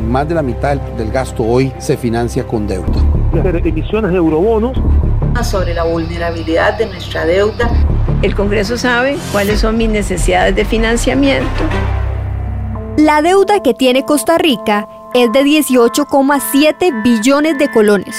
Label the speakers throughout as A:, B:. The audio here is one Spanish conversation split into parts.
A: más de la mitad del gasto hoy se financia con deuda.
B: Hacer emisiones de eurobonos.
C: Sobre la vulnerabilidad de nuestra deuda.
D: El Congreso sabe cuáles son mis necesidades de financiamiento.
E: La deuda que tiene Costa Rica es de 18,7 billones de colones.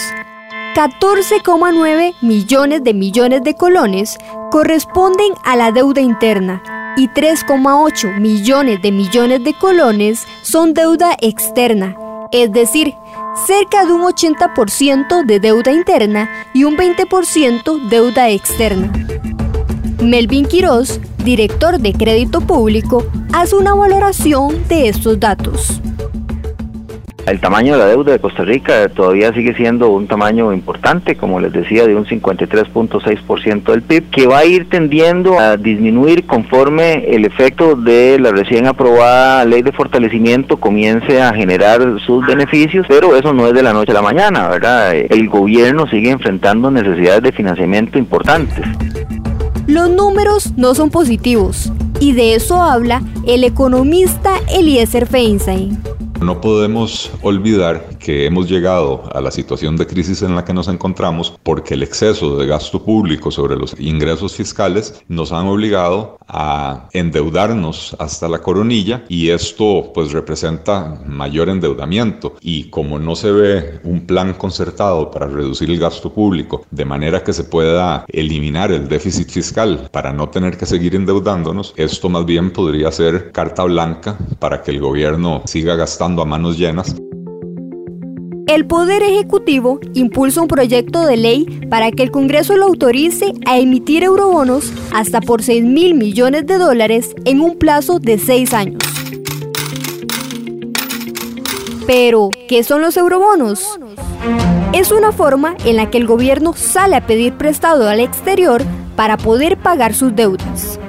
E: 14,9 millones de colones corresponden a la deuda interna y 3,8 millones de colones son deuda externa, es decir, cerca de un 80% de deuda interna y un 20% deuda externa. Melvin Quiroz, director de Crédito Público, hace una valoración de estos datos.
F: El tamaño de la deuda de Costa Rica todavía sigue siendo un tamaño importante, como les decía, de un 53.6% del PIB, que va a ir tendiendo a disminuir conforme el efecto de la recién aprobada ley de fortalecimiento comience a generar sus beneficios, pero eso no es de la noche a la mañana, ¿verdad? El gobierno sigue enfrentando necesidades de financiamiento importantes.
E: Los números no son positivos, y de eso habla el economista Eliezer Feinstein.
G: No podemos olvidar que hemos llegado a la situación de crisis en la que nos encontramos porque el exceso de gasto público sobre los ingresos fiscales nos han obligado a endeudarnos hasta la coronilla, y esto pues representa mayor endeudamiento, y como no se ve un plan concertado para reducir el gasto público de manera que se pueda eliminar el déficit fiscal para no tener que seguir endeudándonos, esto más bien podría ser carta blanca para que el gobierno siga gastando a manos llenas.
E: El Poder Ejecutivo impulsa un proyecto de ley para que el Congreso lo autorice a emitir eurobonos hasta por $6.000 millones en un plazo de 6 años. Pero, ¿qué son los eurobonos? Es una forma en la que el gobierno sale a pedir prestado al exterior para poder pagar sus deudas.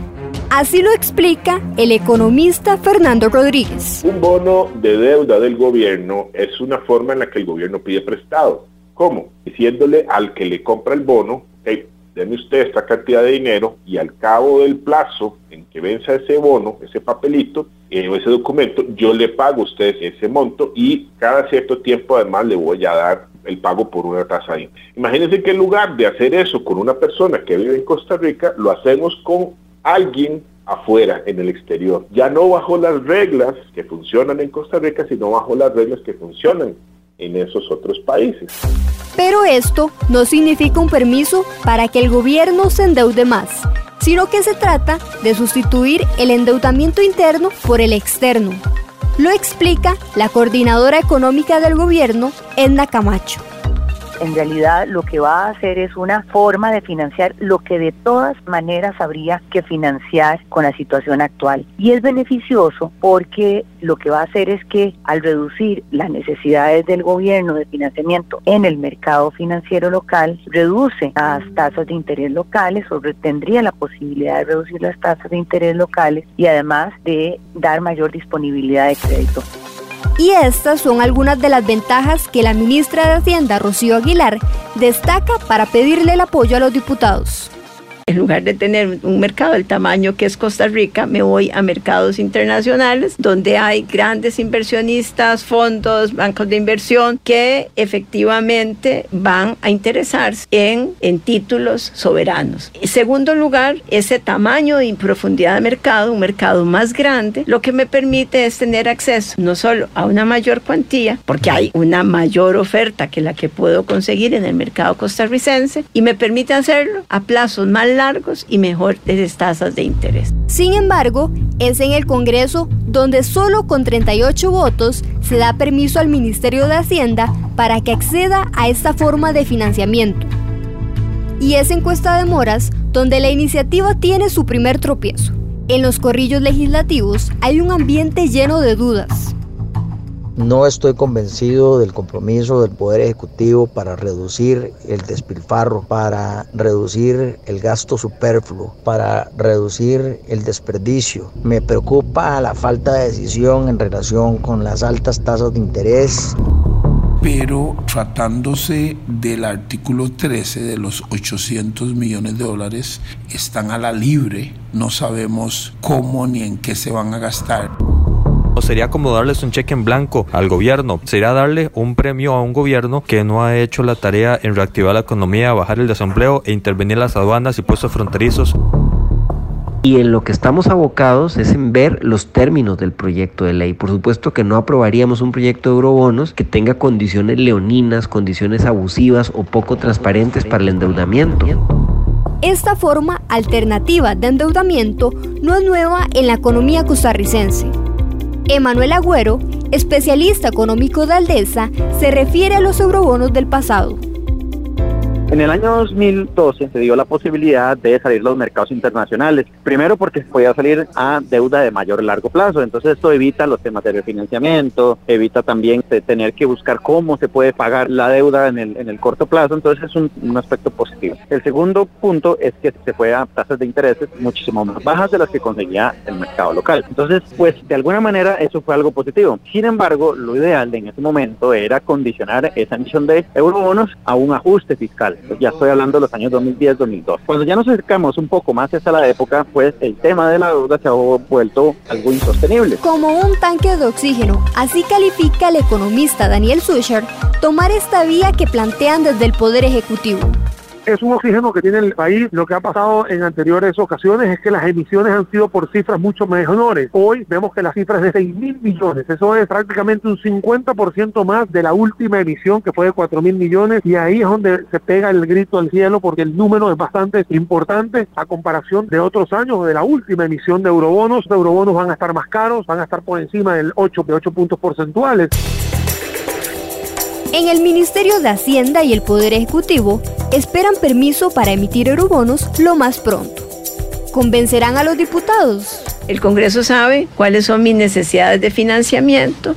E: Así lo explica el economista Fernando Rodríguez.
H: Un bono de deuda del gobierno es una forma en la que el gobierno pide prestado. ¿Cómo? Diciéndole al que le compra el bono, hey, deme usted esta cantidad de dinero, y al cabo del plazo en que venza ese bono, ese papelito, ese documento, yo le pago a usted ese monto, y cada cierto tiempo además le voy a dar el pago por una tasa de interés. Imagínense que en lugar de hacer eso con una persona que vive en Costa Rica, lo hacemos con alguien afuera, en el exterior, ya no bajo las reglas que funcionan en Costa Rica, sino bajo las reglas que funcionan en esos otros países.
E: Pero esto no significa un permiso para que el gobierno se endeude más, sino que se trata de sustituir el endeudamiento interno por el externo. Lo explica la coordinadora económica del gobierno, Edna Camacho.
I: En realidad lo que va a hacer es una forma de financiar lo que de todas maneras habría que financiar con la situación actual. Y es beneficioso porque lo que va a hacer es que al reducir las necesidades del gobierno de financiamiento en el mercado financiero local, reduce las tasas de interés locales, o tendría la posibilidad de reducir las tasas de interés locales, y además de dar mayor disponibilidad de crédito.
E: Y estas son algunas de las ventajas que la ministra de Hacienda, Rocío Aguilar, destaca para pedirle el apoyo a los diputados.
D: En lugar de tener un mercado del tamaño que es Costa Rica, me voy a mercados internacionales donde hay grandes inversionistas, fondos, bancos de inversión que efectivamente van a interesarse en títulos soberanos. En segundo lugar, ese tamaño y profundidad de mercado, un mercado más grande, lo que me permite es tener acceso no solo a una mayor cuantía, porque hay una mayor oferta que la que puedo conseguir en el mercado costarricense, y me permite hacerlo a plazos más largos y mejores tasas de interés.
E: Sin embargo, es en el Congreso donde solo con 38 votos se da permiso al Ministerio de Hacienda para que acceda a esta forma de financiamiento. Y es en Cuesta de Moras donde la iniciativa tiene su primer tropiezo. En los corrillos legislativos hay un ambiente lleno de dudas.
J: No estoy convencido del compromiso del Poder Ejecutivo para reducir el despilfarro, para reducir el gasto superfluo, para reducir el desperdicio. Me preocupa la falta de decisión en relación con las altas tasas de interés.
K: Pero tratándose del artículo 13 de los $800 millones, están a la libre, no sabemos cómo ni en qué se van a gastar.
L: Sería como darles un cheque en blanco al gobierno, sería darle un premio a un gobierno que no ha hecho la tarea en reactivar la economía, bajar el desempleo e intervenir las aduanas y puestos fronterizos.
M: Y en lo que estamos abocados es en ver los términos del proyecto de ley. Por supuesto que no aprobaríamos un proyecto de eurobonos que tenga condiciones leoninas, condiciones abusivas o poco transparentes para el endeudamiento.
E: Esta forma alternativa de endeudamiento no es nueva en la economía costarricense. Emanuel Agüero, especialista económico de Aldesa, se refiere a los eurobonos del pasado.
N: En el año 2012 se dio la posibilidad de salir a los mercados internacionales. Primero porque se podía salir a deuda de mayor largo plazo. Entonces esto evita los temas de refinanciamiento, evita también tener que buscar cómo se puede pagar la deuda en el corto plazo. Entonces es un aspecto positivo. El segundo punto es que se fue a tasas de intereses muchísimo más bajas de las que conseguía el mercado local. Entonces, pues de alguna manera eso fue algo positivo. Sin embargo, lo ideal en ese momento era condicionar esa emisión de eurobonos a un ajuste fiscal. Ya estoy hablando de los años 2010-2002. Cuando ya nos acercamos un poco más hacia la época, pues el tema de la deuda se ha vuelto algo insostenible.
E: Como un tanque de oxígeno, así califica el economista Daniel Suchard tomar esta vía que plantean desde el Poder Ejecutivo.
B: Es un oxígeno que tiene el país. Lo que ha pasado en anteriores ocasiones es que las emisiones han sido por cifras mucho menores. Hoy vemos que la cifra es de 6.000 millones. Eso es prácticamente un 50% más de la última emisión, que fue de 4.000 millones. Y ahí es donde se pega el grito al cielo, porque el número es bastante importante a comparación de otros años, de la última emisión de eurobonos. Los eurobonos van a estar más caros, van a estar por encima del 8 puntos porcentuales.
E: En el Ministerio de Hacienda y el Poder Ejecutivo esperan permiso para emitir eurobonos lo más pronto. ¿Convencerán a los diputados?
D: El Congreso sabe cuáles son mis necesidades de financiamiento.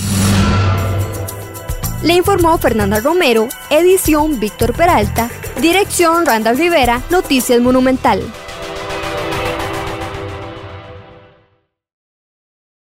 E: Le informó Fernanda Romero, edición Víctor Peralta, dirección Randall Rivera, Noticias Monumental.